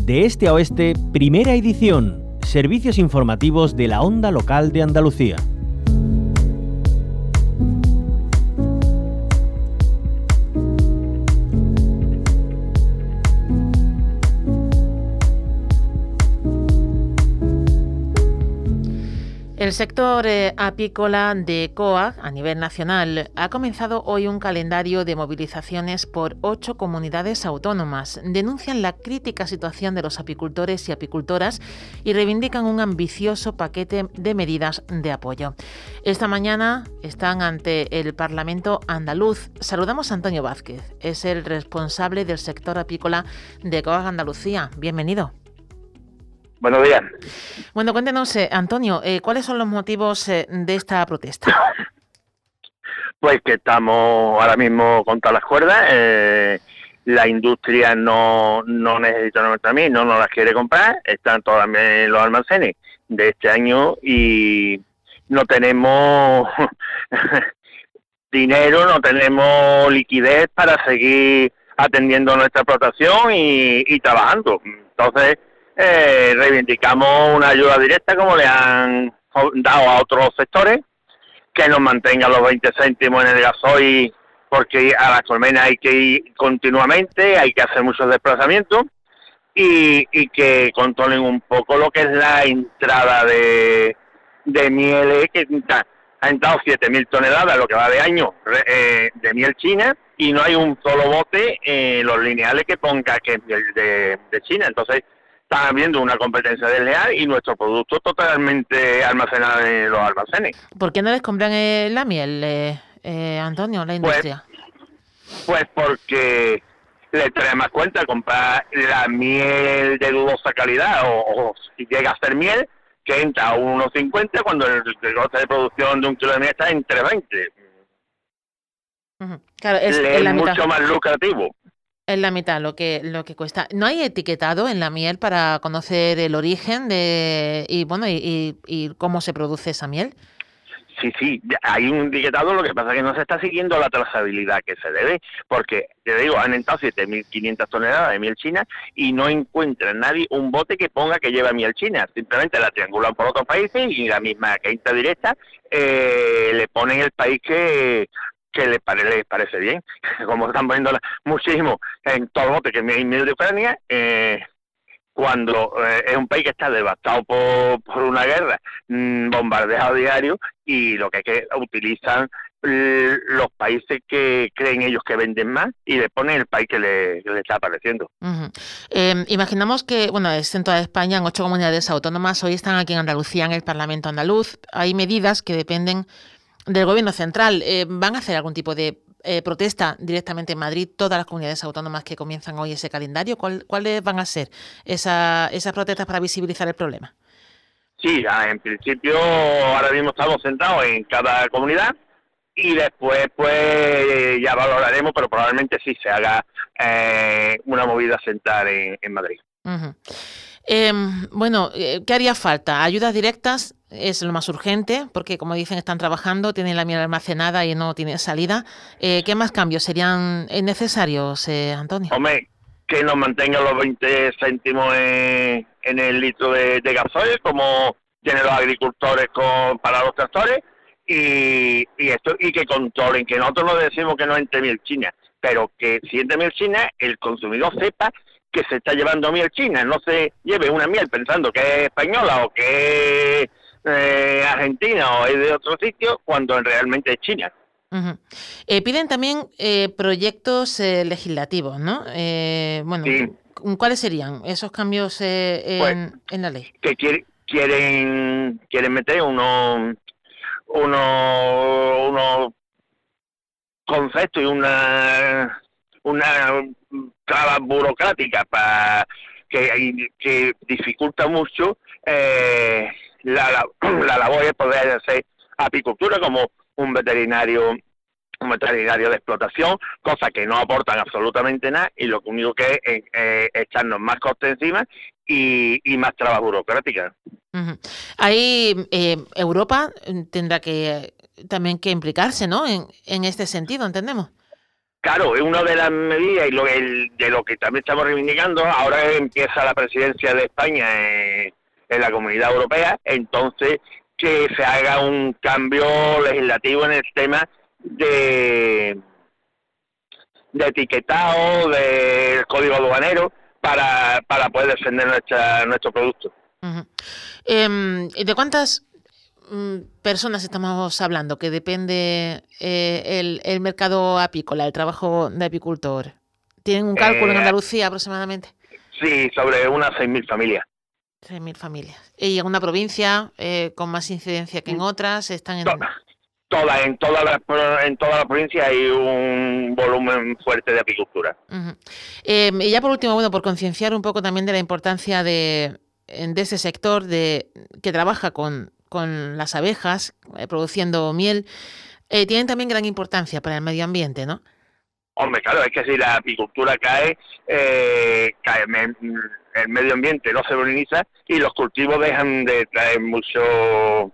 De este a oeste, primera edición. Servicios informativos de la Onda Local de Andalucía. El sector apícola de COAG a nivel nacional ha comenzado hoy un calendario de movilizaciones por 8 comunidades autónomas. Denuncian la crítica situación de los apicultores y apicultoras y reivindican un ambicioso paquete de medidas de apoyo. Esta mañana están ante el Parlamento andaluz. Saludamos a Antonio Vázquez, es el responsable del sector apícola de COAG Andalucía. Bienvenido. Buenos días. Bueno, cuéntenos, Antonio, ¿cuáles son los motivos de esta protesta? Pues que estamos ahora mismo contra las cuerdas. La industria no necesita nuestra miel, no nos las quiere comprar. Están todos los almacenes de este año y no tenemos dinero, no tenemos liquidez para seguir atendiendo nuestra explotación y trabajando. Entonces, reivindicamos una ayuda directa como le han dado a otros sectores, que nos mantengan los 20 céntimos en el gasoil, porque a las colmenas hay que ir continuamente, hay que hacer muchos desplazamientos y que controlen un poco lo que es la entrada de miel, que ha entrado 7.000 toneladas, lo que va de año, de miel china, y no hay un solo bote en los lineales que ponga que es miel de China. Entonces está habiendo una competencia desleal y nuestro producto totalmente almacenado en los almacenes. ¿Por qué no les compran la miel, Antonio, la industria? Pues porque le trae más cuenta comprar la miel de dudosa calidad o si llega a ser miel que entra a 1,50 cuando el coste de producción de un kilo de miel está entre 20. Claro, es mucho más lucrativo. Es la mitad lo que cuesta. ¿No hay etiquetado en la miel para conocer el origen y cómo se produce esa miel? Sí, hay un etiquetado, lo que pasa es que no se está siguiendo la trazabilidad que se debe, porque, te digo, han entrado 7.500 toneladas de miel china y no encuentra nadie un bote que ponga que lleva miel china, simplemente la triangulan por otros países y la misma que entra directa le ponen el país que les parece bien, como están poniendo muchísimo en todo el bote que hay miel de Ucrania, cuando es un país que está devastado por una guerra, bombardeado a diario, y lo que es que utilizan los países que creen ellos que venden más y le ponen el país que le está apareciendo. Imaginamos que, es en toda España, en 8 comunidades autónomas, hoy están aquí en Andalucía, en el Parlamento andaluz. Hay medidas que dependen del Gobierno central. ¿Van a hacer algún tipo de protesta directamente en Madrid todas las comunidades autónomas que comienzan hoy ese calendario? ¿Cuáles van a ser esas protestas para visibilizar el problema? Sí, en principio ahora mismo estamos sentados en cada comunidad y después pues ya valoraremos, pero probablemente sí se haga una movida central en Madrid. Uh-huh. ¿Qué haría falta? Ayudas directas es lo más urgente, porque como dicen están trabajando, tienen la miel almacenada y no tiene salida. ¿Qué más cambios serían necesarios, Antonio? Hombre, que nos mantengan los 20 céntimos en el litro de gasoil, como tienen los agricultores para los tractores, y que controlen, que nosotros no decimos que no entre miel china, pero que si entre miel china, el consumidor sepa que se está llevando miel china, no se lleve una miel pensando que es española o que es argentina o es de otro sitio, cuando realmente es china. Uh-huh. Piden también proyectos legislativos, ¿no? Sí. ¿Cuáles serían esos cambios en la ley? Que quieren meter unos conceptos y una traba burocrática para que dificulta mucho la labor de poder hacer apicultura como un veterinario de explotación, cosas que no aportan absolutamente nada y lo único que es echarnos más costes encima y más trabas burocráticas. Uh-huh. Ahí Europa tendrá que también que implicarse, ¿no? En este sentido, ¿entendemos? Claro, es una de las medidas y de lo que también estamos reivindicando. Ahora empieza la presidencia de España en la Comunidad Europea, entonces que se haga un cambio legislativo en el tema de etiquetado, del código aduanero, para poder defender nuestro producto. Uh-huh. ¿De cuántas personas estamos hablando que depende el mercado apícola, el trabajo de apicultor? ¿Tienen un cálculo en Andalucía aproximadamente? Sí, sobre unas 6.000 familias. 6.000 familias. ¿Y en una provincia con más incidencia que en otras? ¿Están en toda la provincia hay un volumen fuerte de apicultura. Uh-huh. Y ya por último, bueno, por concienciar un poco también de la importancia de ese sector que trabaja con las abejas, produciendo miel, tienen también gran importancia para el medio ambiente, ¿no? Hombre, claro, es que si la apicultura cae el medio ambiente no se poliniza y los cultivos dejan de traer mucho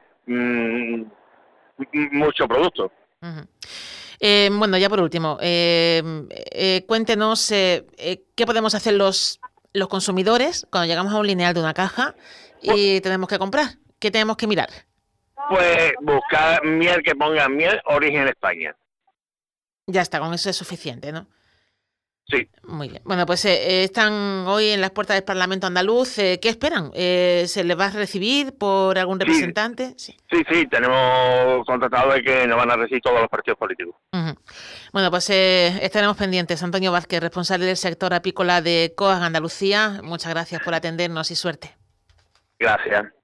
producto. Uh-huh. Bueno, ya por último, cuéntenos qué podemos hacer los consumidores cuando llegamos a un lineal de una caja y tenemos que comprar. ¿Qué tenemos que mirar? Pues buscar miel que ponga miel origen España. Ya está, con eso es suficiente, ¿no? Sí. Muy bien. Bueno, pues están hoy en las puertas del Parlamento andaluz. ¿Qué esperan? ¿Se les va a recibir por algún representante? Sí, tenemos contratado de que nos van a recibir todos los partidos políticos. Uh-huh. Bueno, pues estaremos pendientes. Antonio Vázquez, responsable del sector apícola de COAG Andalucía. Muchas gracias por atendernos y suerte. Gracias.